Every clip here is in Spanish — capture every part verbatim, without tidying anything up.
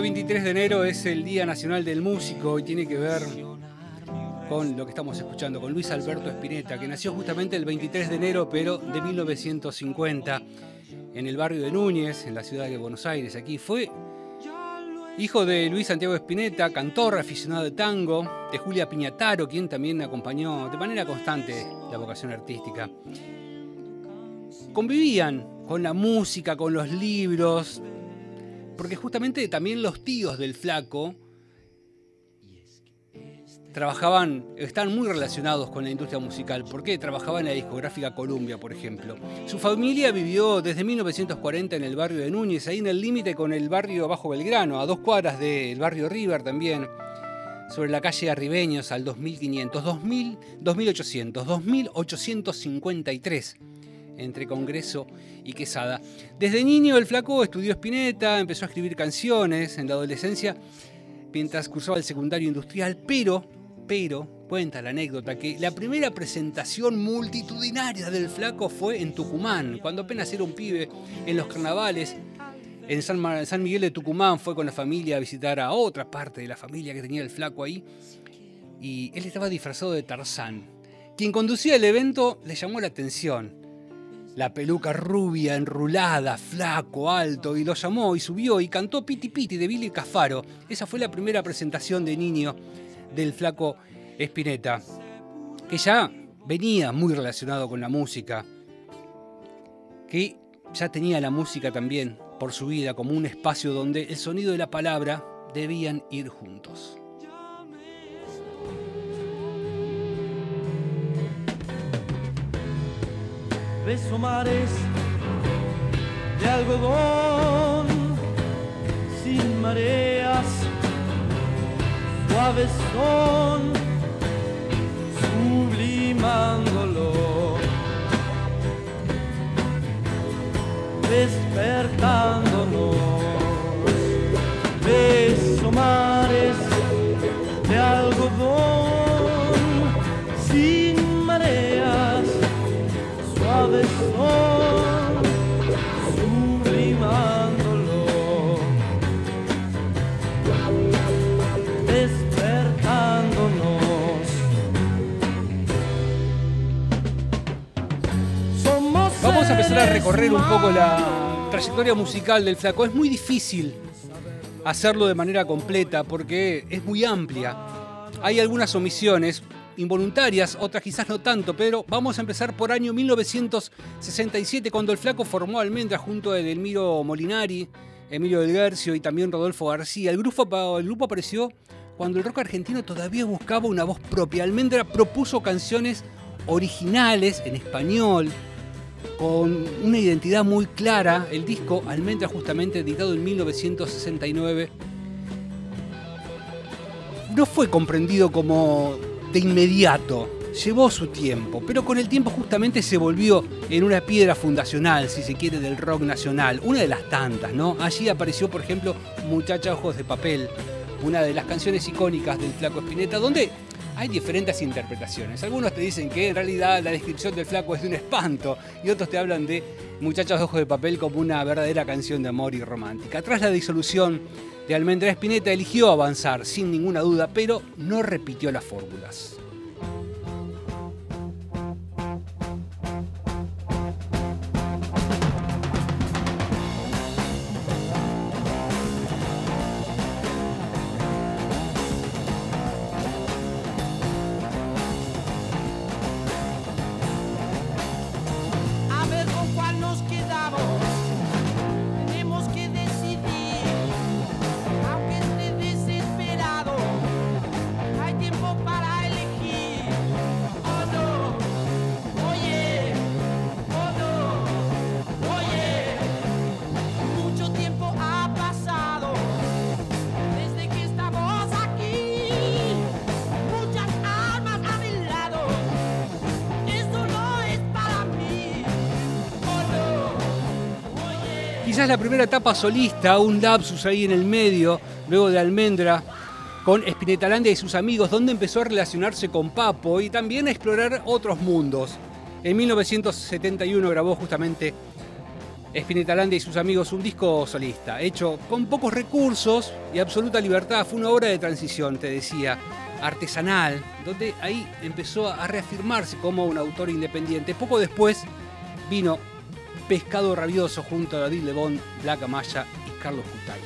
Hoy veintitrés de enero es el Día Nacional del Músico y tiene que ver con lo que estamos escuchando, con Luis Alberto Spinetta, que nació justamente el veintitrés de enero, pero de mil novecientos cincuenta, en el barrio de Núñez, en la ciudad de Buenos Aires. Aquí fue hijo de Luis Santiago Spinetta, cantor, aficionado de tango, de Julia Piñataro, quien también acompañó de manera constante la vocación artística. Convivían con la música, con los libros, porque justamente también los tíos del Flaco trabajaban, están muy relacionados con la industria musical, porque trabajaban en la discográfica Columbia, por ejemplo. Su familia vivió desde mil novecientos cuarenta en el barrio de Núñez, ahí en el límite con el barrio Bajo Belgrano, a dos cuadras del barrio River también, sobre la calle Arribeños al dos mil quinientos, dos mil, dos mil ochocientos, dos mil ochocientos cincuenta y tres. Entre Congreso y Quesada. Desde niño el Flaco estudió Spinetta, empezó a escribir canciones en la adolescencia mientras cursaba el secundario industrial, pero, pero, cuenta la anécdota que la primera presentación multitudinaria del Flaco fue en Tucumán, cuando apenas era un pibe, en los carnavales. En San, Mar- San Miguel de Tucumán fue con la familia a visitar a otra parte de la familia que tenía el Flaco ahí, y él estaba disfrazado de Tarzán. Quien conducía el evento le llamó la atención. La peluca rubia, enrulada, flaco, alto, y lo llamó y subió y cantó Piti Piti de Billy Cafaro. Esa fue la primera presentación de niño del Flaco Spinetta, que ya venía muy relacionado con la música, que ya tenía la música también por su vida como un espacio donde el sonido y la palabra debían ir juntos. Beso mares de algodón sin mareas, suaves son sublimándolo, despertándonos. Beso mares de algodón sin mareas, suaves son sublimándolo, despertándonos. Somos Vamos a empezar a recorrer un poco la trayectoria musical del Flaco. Es muy difícil hacerlo de manera completa porque es muy amplia. Hay algunas omisiones involuntarias, otras quizás no tanto, pero vamos a empezar por año mil novecientos sesenta y siete, cuando el Flaco formó Almendra junto a Edelmiro Molinari, Emilio del Guercio y también Rodolfo García. El grupo, el grupo apareció cuando el rock argentino todavía buscaba una voz propia. Almendra propuso canciones originales en español, con una identidad muy clara. El disco Almendra, justamente editado en mil novecientos sesenta y nueve, no fue comprendido como de inmediato, llevó su tiempo, pero con el tiempo justamente se volvió en una piedra fundacional, si se quiere, del rock nacional, una de las tantas, ¿no? Allí apareció, por ejemplo, Muchacha Ojos de Papel, una de las canciones icónicas del Flaco Spinetta, donde hay diferentes interpretaciones. Algunos te dicen que en realidad la descripción del Flaco es de un espanto, y otros te hablan de Muchachas de Ojos de Papel como una verdadera canción de amor y romántica. Tras la disolución de Almendra, Spinetta eligió avanzar sin ninguna duda, pero no repitió las fórmulas. A ver con cuál nos quedamos, tenemos que decidir, aunque esté desesperado, hay tiempo para elegir. Oh no, oye, oh no, oye, mucho tiempo ha pasado desde que estamos aquí, muchas almas a mi lado, esto no es para mí. Oh no, oye. Quizás la primera etapa solista, un lapsus ahí en el medio, luego de Almendra, con Spinetalandia y sus amigos, donde empezó a relacionarse con Papo y también a explorar otros mundos. En mil novecientos setenta y uno grabó justamente Spinetta y sus amigos, un disco solista, hecho con pocos recursos y absoluta libertad. Fue una obra de transición, te decía, artesanal, donde ahí empezó a reafirmarse como un autor independiente. Poco después vino Pescado Rabioso junto a David Lebón, Black Amaya y Carlos Cutaia.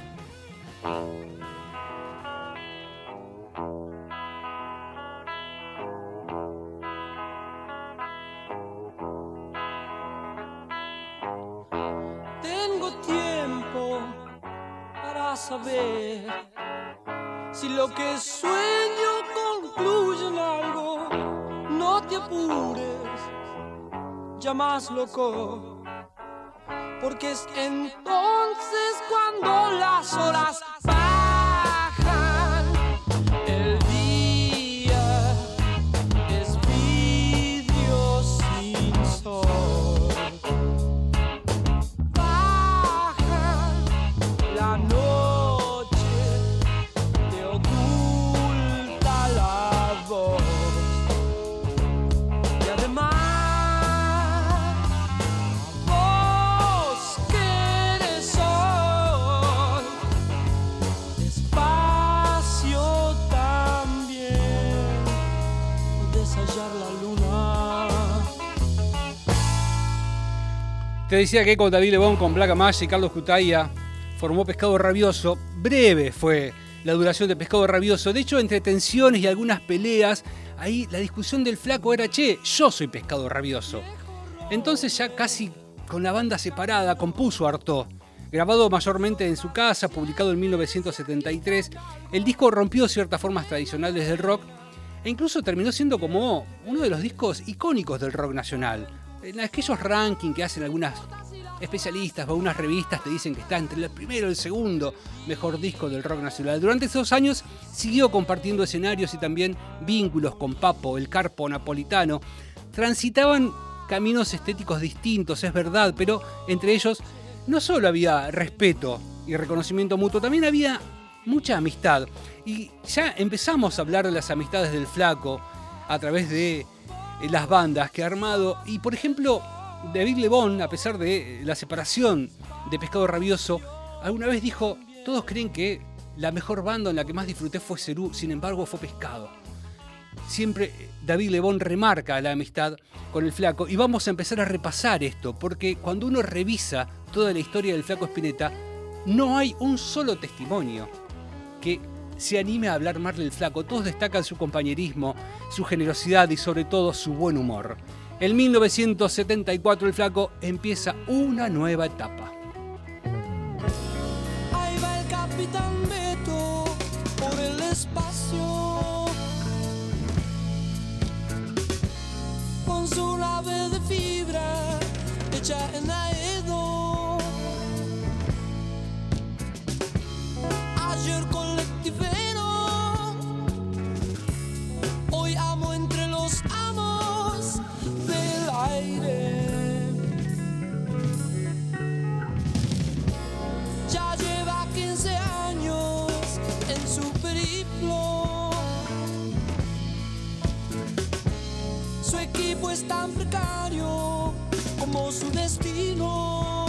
Tengo tiempo para saber si lo que sueño concluye en algo. No te apures, ya más loco, porque es entonces cuando las horas bajan. El día es vidrio sin sol. Baja la noche, te oculta la voz. Y además vos que eres sol, despacio también puedes hallar la luna. Te decía que con David Lebón, con Black Amaya y Carlos Cutaia formó Pescado Rabioso. Breve fue la duración de Pescado Rabioso. De hecho, entre tensiones y algunas peleas, ahí la discusión del flaco era: che, yo soy Pescado Rabioso. Entonces, ya casi con la banda separada, compuso Artaud. Grabado mayormente en su casa, publicado en mil novecientos setenta y tres, el disco rompió ciertas formas tradicionales del rock e incluso terminó siendo como uno de los discos icónicos del rock nacional. En aquellos rankings que hacen algunas especialistas o algunas revistas te dicen que está entre el primero y el segundo mejor disco del rock nacional. Durante esos años siguió compartiendo escenarios y también vínculos con Papo, el Carpo napolitano. Transitaban caminos estéticos distintos, es verdad, pero entre ellos no solo había respeto y reconocimiento mutuo, también había mucha amistad. Y ya empezamos a hablar de las amistades del flaco a través de las bandas que ha armado. Y por ejemplo, David Lebón, a pesar de la separación de Pescado Rabioso, alguna vez dijo: todos creen que la mejor banda en la que más disfruté fue Cerú, sin embargo fue Pescado. Siempre David Lebón remarca la amistad con el flaco, y vamos a empezar a repasar esto, porque cuando uno revisa toda la historia del flaco Spinetta, no hay un solo testimonio que se anime a hablar mal del flaco. Todos destacan su compañerismo, su generosidad y sobre todo su buen humor. En mil novecientos setenta y cuatro el flaco empieza una nueva etapa. Ahí va el capitán Beto por el espacio, con su nave de fibra hecha en Aedo. Ayer colectivero, hoy amo entre los amos del aire. Ya lleva quince años en su periplo. Su equipo es tan precario como su destino.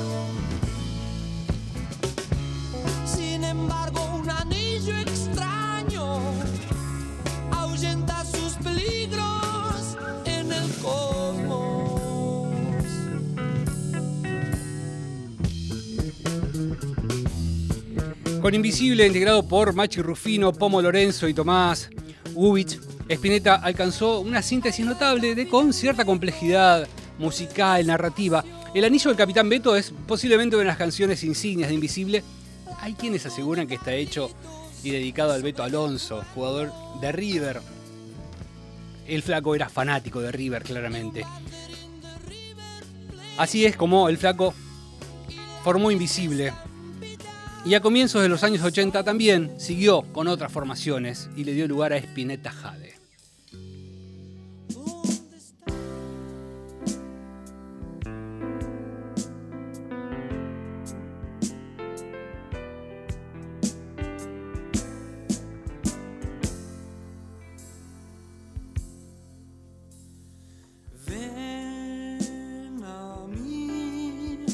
Sin embargo, un anillo extraño ahuyenta sus peligros en el cosmos. Con Invisible, integrado por Machi Rufino, Pomo Lorenzo y Tomás Ubich, Spinetta alcanzó una síntesis notable de con cierta complejidad musical, narrativa. El Anillo del Capitán Beto es posiblemente una de las canciones insignias de Invisible. Hay quienes aseguran que está hecho y dedicado al Beto Alonso, jugador de River. El flaco era fanático de River, claramente. Así es como el flaco formó Invisible. Y a comienzos de los años ochenta también siguió con otras formaciones y le dio lugar a Spinetta Jade. Ven a mí,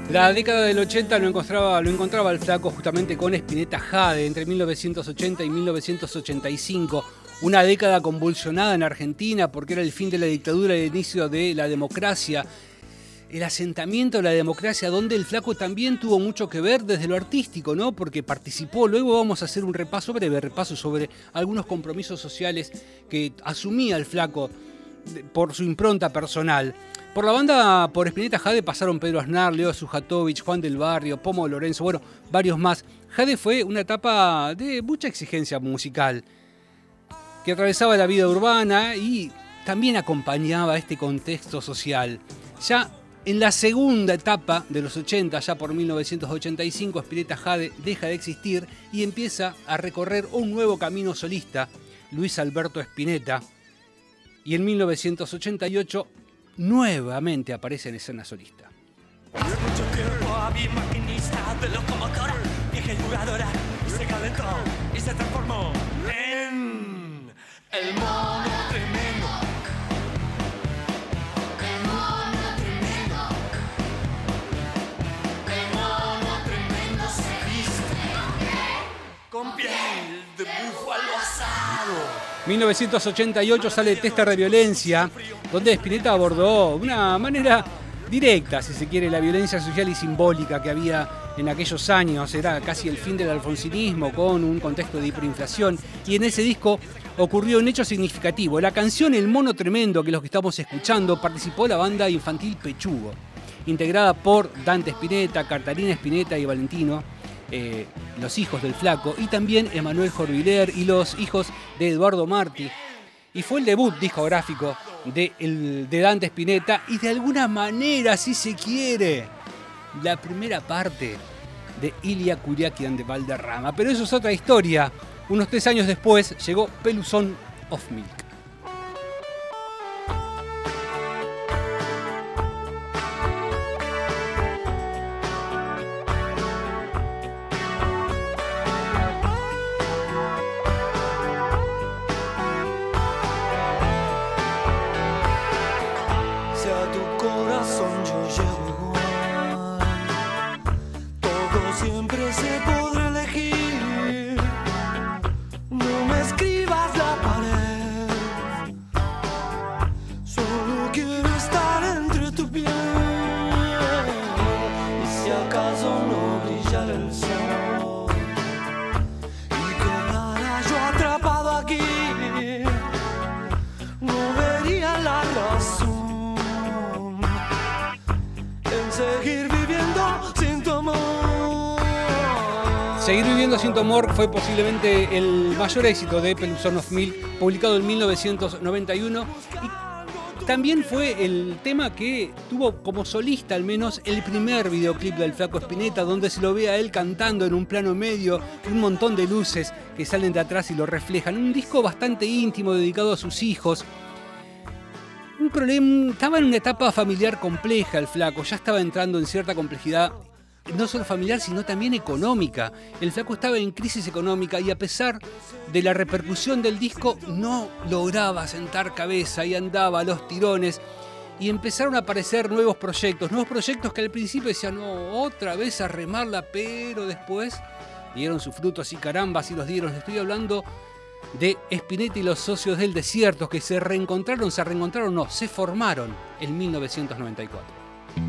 La década del ochenta lo encontraba, lo encontraba el Flaco justamente con Spinetta Jade entre mil novecientos ochenta y mil novecientos ochenta y cinco. Una década convulsionada en Argentina porque era el fin de la dictadura y el inicio de la democracia. El asentamiento de la democracia, donde el Flaco también tuvo mucho que ver desde lo artístico, ¿no? Porque participó. Luego vamos a hacer un repaso, breve repaso sobre algunos compromisos sociales que asumía el Flaco por su impronta personal. Por la banda, por Spinetta Jade pasaron Pedro Aznar, Leo Sujatovich, Juan del Barrio, Pomo Lorenzo, bueno, varios más. Jade fue una etapa de mucha exigencia musical, que atravesaba la vida urbana y también acompañaba este contexto social. Ya en la segunda etapa de los ochenta, ya por mil novecientos ochenta y cinco, Spinetta Jade deja de existir y empieza a recorrer un nuevo camino solista, Luis Alberto Spinetta. Y en mil novecientos ochenta y ocho nuevamente aparece en escena solista. Por mucho tiempo había maquinista de locomotora, vieja y jugadora, y se calentó y se transformó en el mono tremendo. El mono tremendo. El mono tremendo se viste con piel de búfalo asado. mil novecientos ochenta y ocho sale Tester de Violencia, donde Spinetta abordó de una manera directa, si se quiere, la violencia social y simbólica que había en aquellos años. Era casi el fin del alfonsinismo con un contexto de hiperinflación, y en ese disco ocurrió un hecho significativo. La canción El Mono Tremendo, que los que estamos escuchando, participó la banda infantil Pechugo, integrada por Dante Spinetta, Catarina Spinetta y Valentino, Eh, los hijos del Flaco, y también Emanuel Jorviler y los hijos de Eduardo Martí. Y fue el debut discográfico de, el, de Dante Spinetta y de alguna manera, si se quiere, la primera parte de Ilia Kuriakian de Valderrama. Pero eso es otra historia. Unos tres años después llegó Peluzón of Milk. Seguir viviendo sin tu amor fue posiblemente el mayor éxito de Peluzón of Milk, publicado en mil novecientos noventa y uno, y también fue el tema que tuvo como solista al menos el primer videoclip del Flaco Spinetta, donde se lo ve a él cantando en un plano medio, un montón de luces que salen de atrás y lo reflejan. Un disco bastante íntimo dedicado a sus hijos. Un problema, estaba en una etapa familiar compleja el Flaco, ya estaba entrando en cierta complejidad, no solo familiar, sino también económica. El Flaco estaba en crisis económica y a pesar de la repercusión del disco, no lograba sentar cabeza y andaba a los tirones. Y empezaron a aparecer nuevos proyectos, nuevos proyectos que al principio decían, no, otra vez a remarla, pero después dieron sus frutos y caramba, así los dieron. Estoy hablando de Spinetta y los Socios del Desierto, que se reencontraron, se reencontraron, no, se formaron en mil novecientos noventa y cuatro.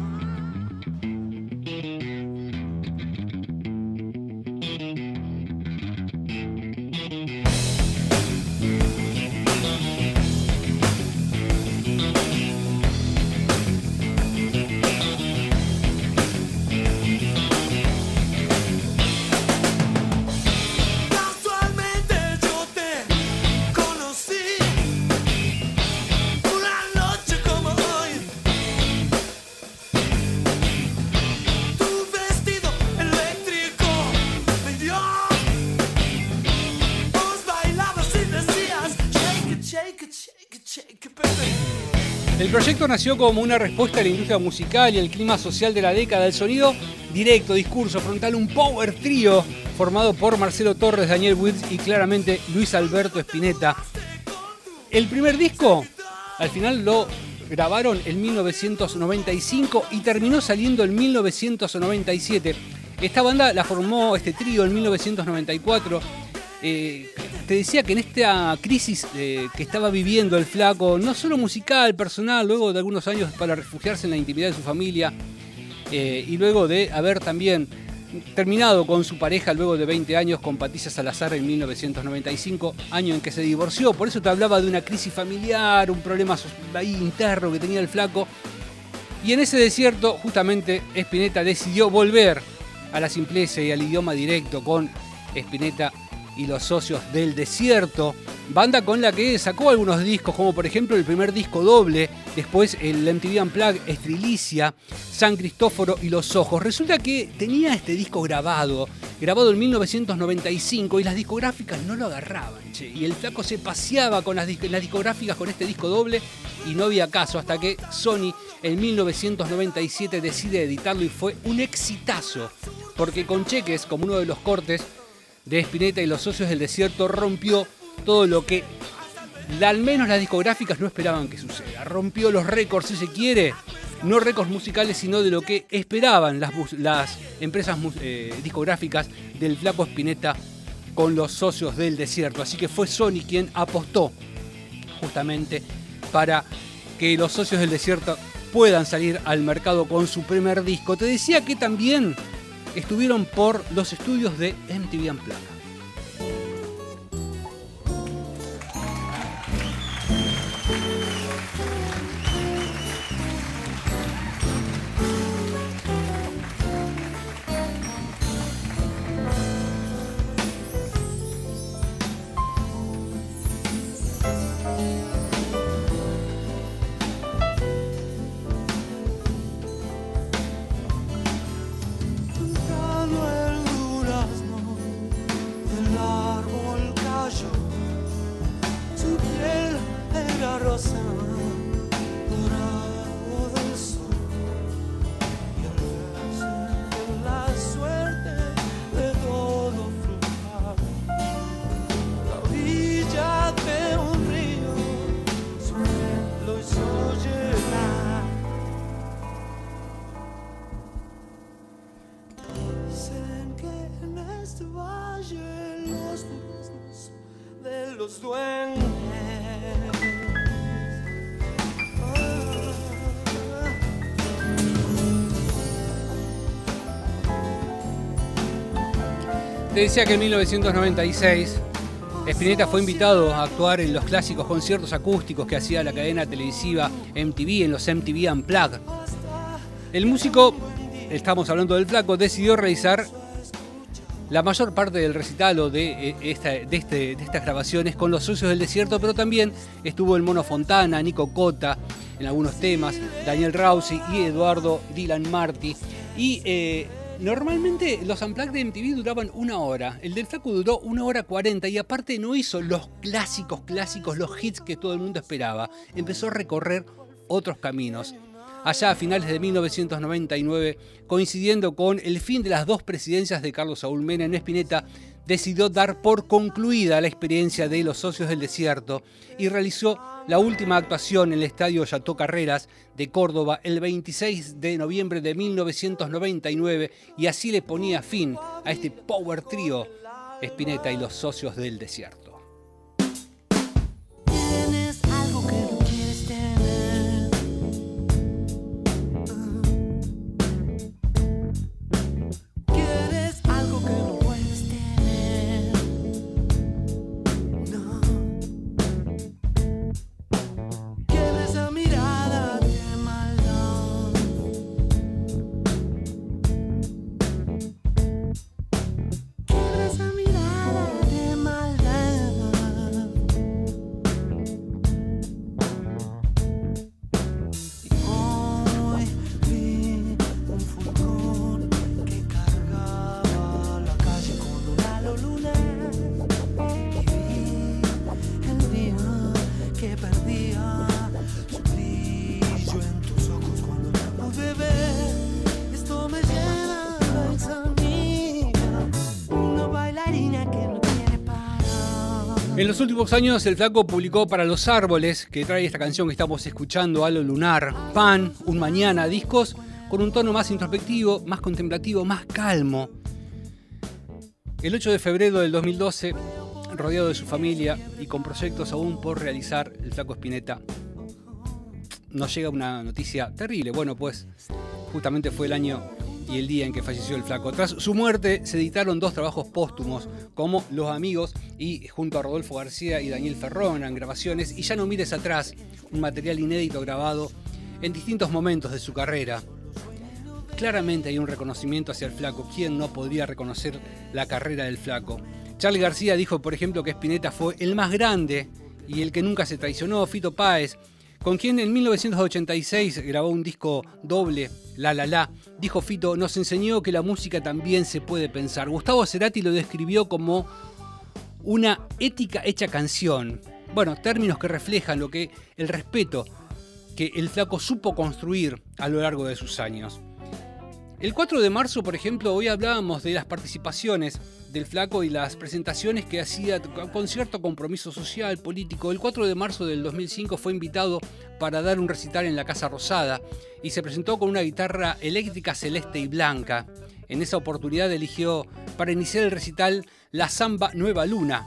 El proyecto nació como una respuesta a la industria musical y el clima social de la década. El sonido directo, discurso frontal, un power trío formado por Marcelo Torres, Daniel Wills y claramente Luis Alberto Spinetta. El primer disco, al final lo grabaron en mil novecientos noventa y cinco y terminó saliendo en mil novecientos noventa y siete. Esta banda la formó este trío en mil novecientos noventa y cuatro. Eh, te decía que en esta crisis eh, que estaba viviendo el Flaco, no solo musical, personal, luego de algunos años para refugiarse en la intimidad de su familia, eh, y luego de haber también terminado con su pareja luego de veinte años con Patricia Salazar en mil novecientos noventa y cinco, año en que se divorció. Por eso te hablaba de una crisis familiar, un problema ahí interno que tenía el Flaco. Y en ese desierto, justamente, Spinetta decidió volver a la simpleza y al idioma directo con Spinetta y los Socios del Desierto, banda con la que sacó algunos discos, como por ejemplo el primer disco doble, después el M T V Unplugged, Estrilicia, San Cristóforo y Los Ojos. Resulta que tenía este disco grabado, grabado en mil novecientos noventa y cinco, y las discográficas no lo agarraban, che, y el Flaco se paseaba con las, las discográficas con este disco doble y no había caso, hasta que Sony en mil novecientos noventa y siete decide editarlo y fue un exitazo, porque con Cheques, como uno de los cortes de Spinetta y los Socios del Desierto, rompió todo lo que al menos las discográficas no esperaban que suceda. Rompió los récords, si se quiere, no récords musicales, sino de lo que esperaban las, las empresas eh, discográficas del Flaco Spinetta con los Socios del Desierto. Así que fue Sony quien apostó justamente para que los Socios del Desierto puedan salir al mercado con su primer disco. Te decía que también estuvieron por los estudios de M T V Unplugged. Te decía que en mil novecientos noventa y seis Spinetta fue invitado a actuar en los clásicos conciertos acústicos que hacía la cadena televisiva M T V, en los M T V Unplugged. El músico, estamos hablando del Flaco, decidió realizar la mayor parte del recital o de, esta, de, este, de estas grabaciones con los Socios del Desierto, pero también estuvo el Mono Fontana, Nico Cota en algunos temas, Daniel Rousey y Eduardo Dylan Martí. Y eh, normalmente los Unplugged de M T V duraban una hora. El del Flaco duró una hora cuarenta y aparte no hizo los clásicos, clásicos, los hits que todo el mundo esperaba. Empezó a recorrer otros caminos. Allá a finales de mil novecientos noventa y nueve, coincidiendo con el fin de las dos presidencias de Carlos Saúl Menem, Spinetta decidió dar por concluida la experiencia de los Socios del Desierto y realizó la última actuación en el Estadio Chateau Carreras de Córdoba el veintiséis de noviembre de mil novecientos noventa y nueve, y así le ponía fin a este power trío Spinetta y los Socios del Desierto. Tienes algo que no quieres tener. Quieres algo que no puedes tener. No. Quiebra esa mirada de maldad. Quiebra esa mirada de maldad. En los últimos años el Flaco publicó Para los árboles, que trae esta canción que estamos escuchando, Halo Lunar, Pan, Un Mañana, discos con un tono más introspectivo, más contemplativo, más calmo. El ocho de febrero del dos mil doce, rodeado de su familia y con proyectos aún por realizar, el Flaco Spinetta nos llega una noticia terrible. Bueno, pues justamente fue el año y el día en que falleció el Flaco. Tras su muerte se editaron dos trabajos póstumos como Los Amigos y junto a Rodolfo García y Daniel Ferrón en grabaciones y Ya no mires atrás, un material inédito grabado en distintos momentos de su carrera. Claramente hay un reconocimiento hacia el Flaco. ¿Quién no podría reconocer la carrera del Flaco? Charly García dijo, por ejemplo, que Spinetta fue el más grande y el que nunca se traicionó. Fito Páez, con quien en mil novecientos ochenta y seis grabó un disco doble, La La La, dijo Fito, nos enseñó que la música también se puede pensar. Gustavo Cerati lo describió como una ética hecha canción. Bueno, términos que reflejan lo que el respeto que el Flaco supo construir a lo largo de sus años. El cuatro de marzo, por ejemplo, hoy hablábamos de las participaciones del Flaco y las presentaciones que hacía con cierto compromiso social, político. El cuatro de marzo del dos mil cinco fue invitado para dar un recital en la Casa Rosada y se presentó con una guitarra eléctrica celeste y blanca. En esa oportunidad eligió para iniciar el recital la samba Nueva Luna,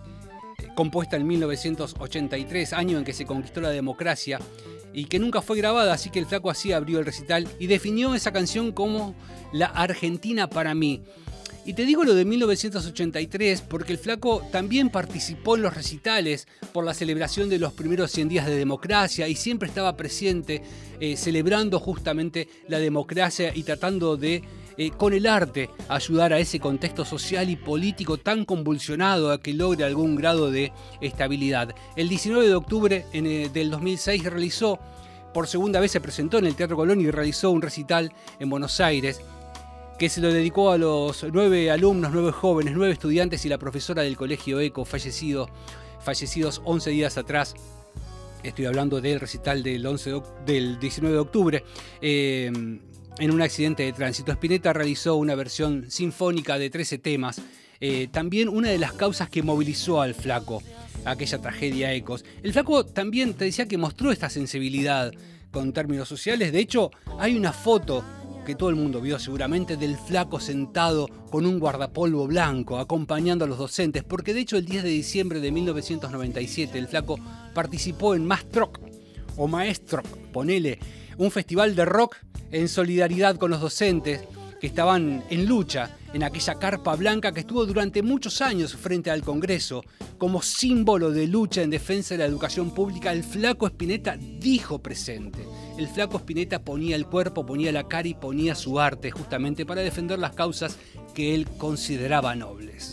compuesta en mil novecientos ochenta y tres, año en que se conquistó la democracia, y que nunca fue grabada, así que el Flaco así abrió el recital y definió esa canción como la Argentina para mí. Y te digo lo de mil novecientos ochenta y tres porque el Flaco también participó en los recitales por la celebración de los primeros cien días de democracia y siempre estaba presente eh, celebrando justamente la democracia y tratando de, eh, con el arte, ayudar a ese contexto social y político tan convulsionado a que logre algún grado de estabilidad. El diecinueve de octubre en, eh, del dos mil seis realizó, por segunda vez se presentó en el Teatro Colón y realizó un recital en Buenos Aires, que se lo dedicó a los nueve alumnos, nueve jóvenes, nueve estudiantes y la profesora del Colegio Eco, fallecido, fallecidos once días atrás. Estoy hablando del recital del, once de, del diecinueve de octubre. Eh, en un accidente de tránsito, Spinetta realizó una versión sinfónica de trece temas. Eh, también una de las causas que movilizó al Flaco, aquella tragedia Ecos. El Flaco también te decía que mostró esta sensibilidad con términos sociales. De hecho, hay una foto que todo el mundo vio seguramente del Flaco sentado con un guardapolvo blanco acompañando a los docentes, porque de hecho el diez de diciembre de mil novecientos noventa y siete el Flaco participó en Mastroc o Maestroc, ponele, un festival de rock en solidaridad con los docentes que estaban en lucha en aquella carpa blanca que estuvo durante muchos años frente al Congreso como símbolo de lucha en defensa de la educación pública. El Flaco Spinetta dijo presente. El Flaco Spinetta ponía el cuerpo, ponía la cara y ponía su arte justamente para defender las causas que él consideraba nobles.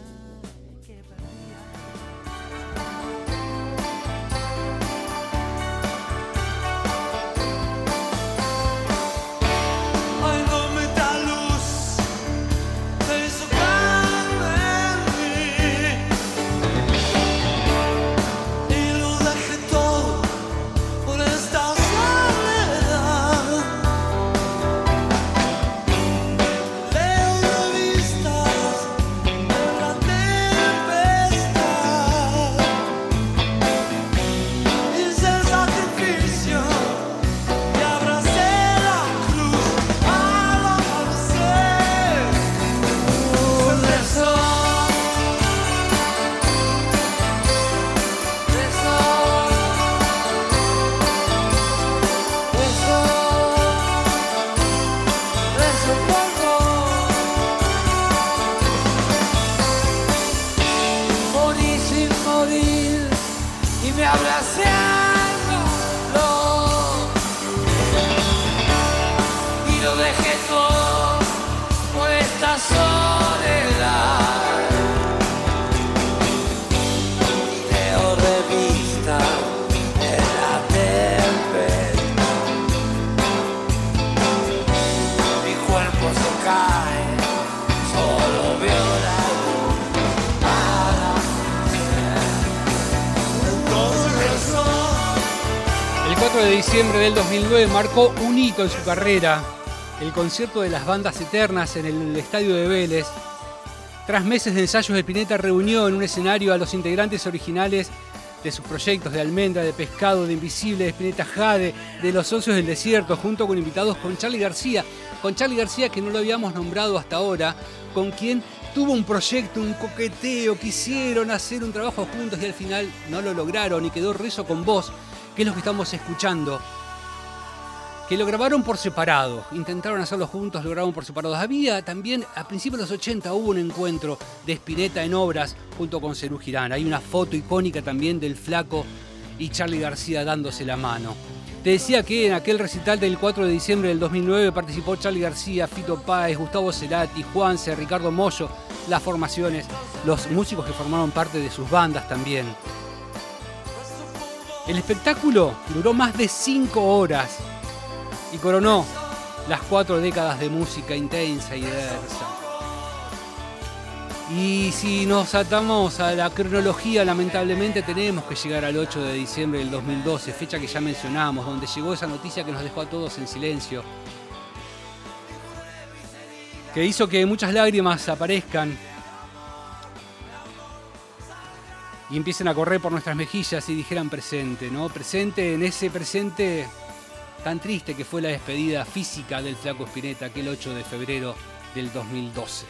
El cuatro de diciembre del dos mil nueve marcó un hito en su carrera, el concierto de las bandas eternas en el Estadio de Vélez, Tras meses de ensayos, Spinetta reunió en un escenario a los integrantes originales de sus proyectos de Almendra, de Pescado, de Invisible, de Spinetta Jade, de Los Socios del Desierto, junto con invitados con Charly García, con Charly García que no lo habíamos nombrado hasta ahora, con quien tuvo un proyecto, un coqueteo, quisieron hacer un trabajo juntos y al final no lo lograron y quedó Rezo con Vos, que es lo que estamos escuchando. Que lo grabaron por separado, intentaron hacerlo juntos, lo grabaron por separado. Había también, a principios de los ochenta, hubo un encuentro de Spinetta en Obras junto con Serú Girán. Hay una foto icónica también del Flaco y Charly García dándose la mano. Te decía que en aquel recital del cuatro de diciembre del dos mil nueve participó Charly García, Fito Páez, Gustavo Cerati, Juanse, Ricardo Mollo, las formaciones, los músicos que formaron parte de sus bandas también. El espectáculo duró más de cinco horas. Y coronó las cuatro décadas de música intensa y diversa. Y si nos atamos a la cronología, lamentablemente tenemos que llegar al ocho de diciembre del dos mil doce, fecha que ya mencionamos, donde llegó esa noticia que nos dejó a todos en silencio, que hizo que muchas lágrimas aparezcan y empiecen a correr por nuestras mejillas y dijeran presente, ¿no? Presente en ese presente tan triste que fue la despedida física del Flaco Spinetta aquel ocho de febrero del dos mil doce.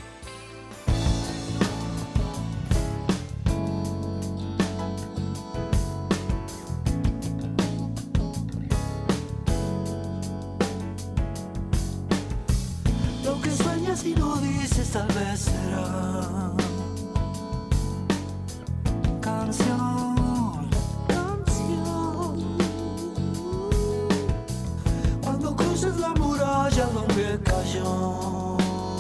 Lo que sueñas y no dices tal vez será canción. La muralla donde cayó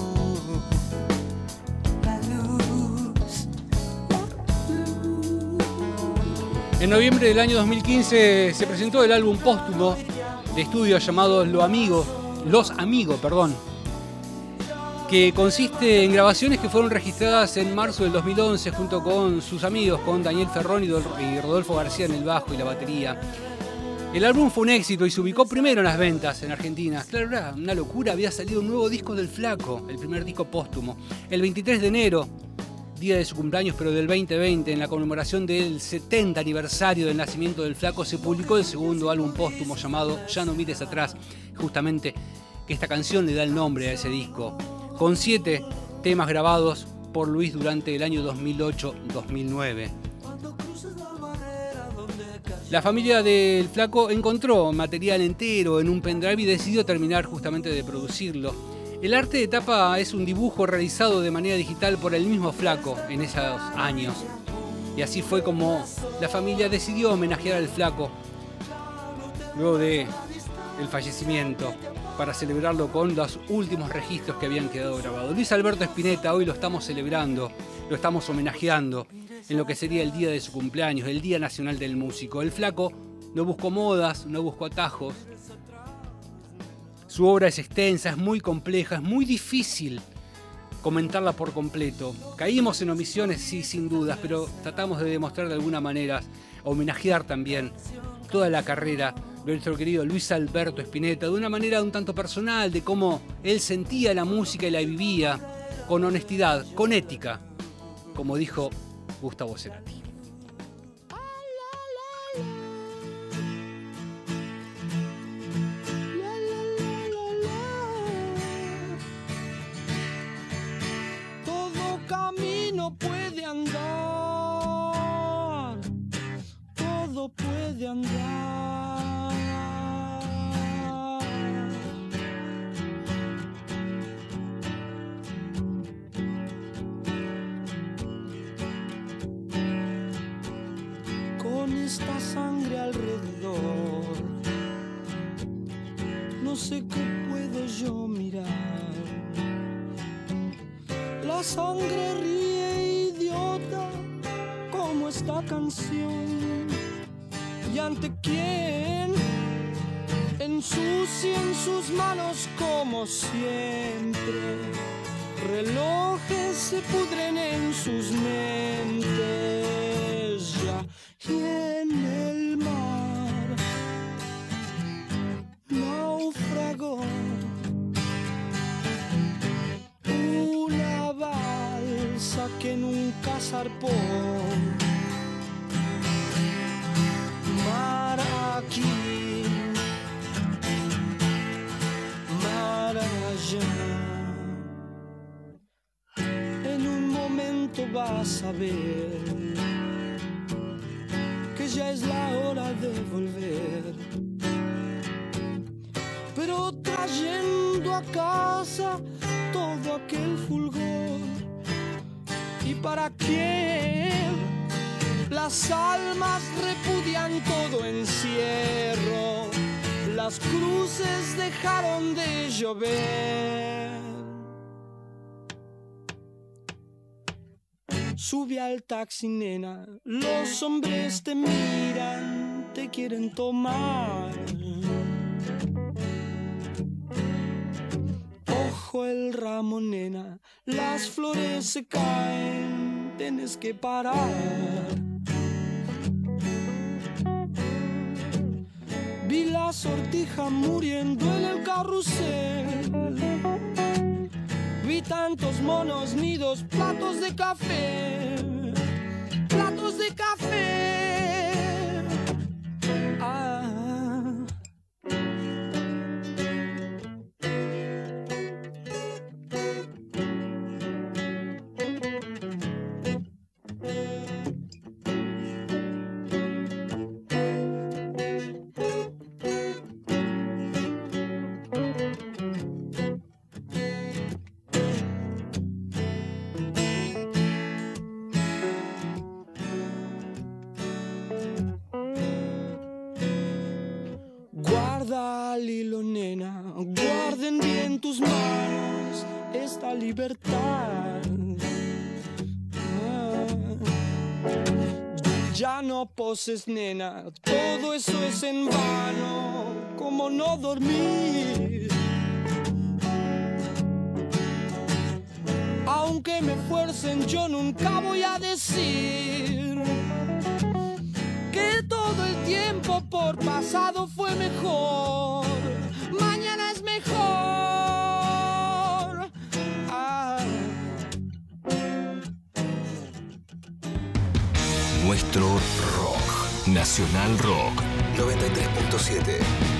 la luz, la luz. En noviembre del año dos mil quince se presentó el álbum póstumo de estudio llamado Lo Amigo, Los Amigos, perdón, que consiste en grabaciones que fueron registradas en marzo del dos mil once junto con sus amigos, con Daniel Ferrón y Rodolfo García en el bajo y la batería. El álbum fue un éxito y se ubicó primero en las ventas en Argentina. Claro, era una locura, había salido un nuevo disco del Flaco, el primer disco póstumo. El veintitrés de enero, día de su cumpleaños, pero del veinte veinte, en la conmemoración del setenta aniversario del nacimiento del Flaco, se publicó el segundo álbum póstumo llamado Ya no mires atrás, justamente que esta canción le da el nombre a ese disco, con siete temas grabados por Luis durante el año dos mil ocho dos mil nueve. La familia del Flaco encontró material entero en un pendrive y decidió terminar justamente de producirlo. El arte de tapa es un dibujo realizado de manera digital por el mismo Flaco en esos años. Y así fue como la familia decidió homenajear al Flaco luego de el fallecimiento, para celebrarlo con los últimos registros que habían quedado grabados. Luis Alberto Spinetta hoy lo estamos celebrando, lo estamos homenajeando en lo que sería el día de su cumpleaños, el Día Nacional del Músico. El Flaco no buscó modas, no buscó atajos. Su obra es extensa, es muy compleja, es muy difícil comentarla por completo. Caímos en omisiones, sí, sin dudas, pero tratamos de demostrar de alguna manera, homenajear también toda la carrera de nuestro querido Luis Alberto Spinetta, de una manera un tanto personal, de cómo él sentía la música y la vivía, con honestidad, con ética, como dijo Gustavo Cerati. Todo camino puede andar, todo puede andar. Con esta sangre alrededor, no sé qué puedo yo mirar. La sangre ríe idiota como esta canción. ¿Y ante quién? Ensucia en sus manos como siempre. Relojes se pudren en sus mentes ya. Y en el mar naufragó una bala zarpón. Mar aquí, mar allá. En un momento vas a ver que ya es la hora de volver, pero trayendo a casa todo aquel fulgor. ¿Y para quién? Las almas repudian todo encierro, las cruces dejaron de llover. Sube al taxi, nena, los hombres te miran, te quieren tomar. Ojo el ramo, nena, las flores se caen, tienes que parar. Vi la sortija muriendo en el carrusel. Vi tantos monos, nidos, platos de café, platos de café. Ah. Guarda al hilo, nena, guarden bien tus manos esta libertad. Ah. Ya no poses, nena, todo eso es en vano, como no dormir. Aunque me fuercen, yo nunca voy a decir que todo el tiempo por pasado fue mejor. Mañana es mejor. Ah. Nuestro rock. Nacional Rock. noventa y tres punto siete.